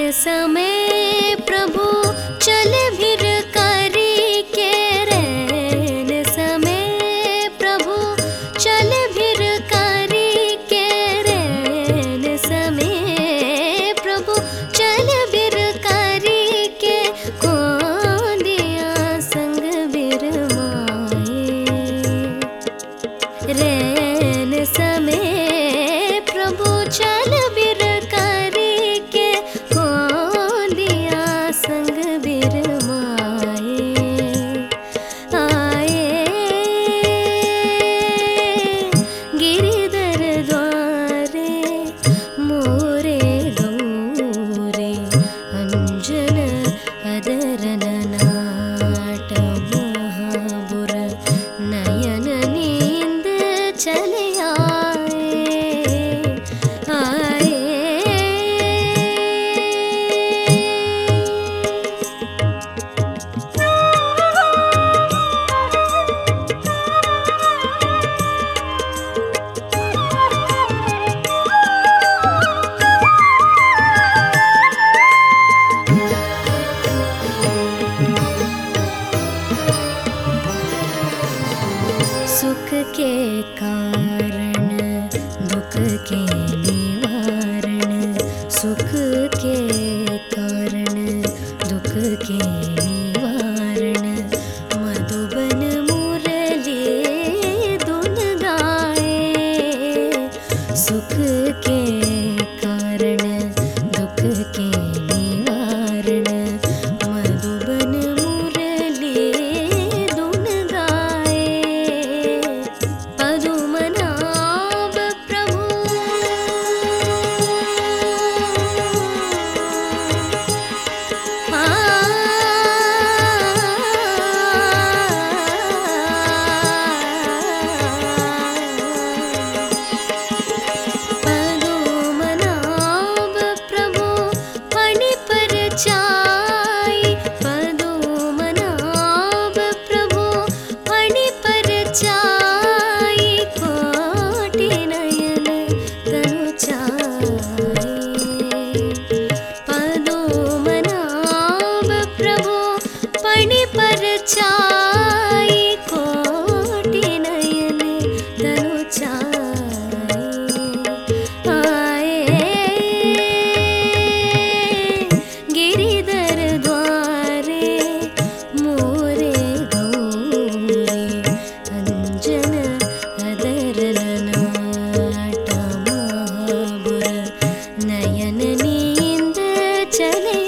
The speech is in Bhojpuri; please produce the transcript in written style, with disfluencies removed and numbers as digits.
समय प्रभु चल भिर करी के रैन समय प्रभु चल भिर करी के रैन समय प्रभु चल भिर करी के कोंदिया संग बिर माए रैन समय प्रभु चल बिर करी के कोंदिया संग बिर माए आए गिरिधर द्वारे मोरे गौरे अंजन अदरन नाट महाबुर नयन नींद चले सुख के कारण दुख के निवारण सुख के कारण दुख के निवारण मधुबन मुरली धुन गाए सुख के कारण दुख के निवारण मधुबन मुरली धुन गाए पदुमनाभ प्रभु पदुमनाभ प्रभु फणि पर चाई पदुमनाभ प्रभु फणि पर चाई कोटि नयन तनु चाई पदुमनाभ प्रभु फणि पर चाई कोटि नयन तनु चाई आए गिरिधर द्वारे मोरे गौरे अंजन अदरन नाट महाबुर नयन नींद चले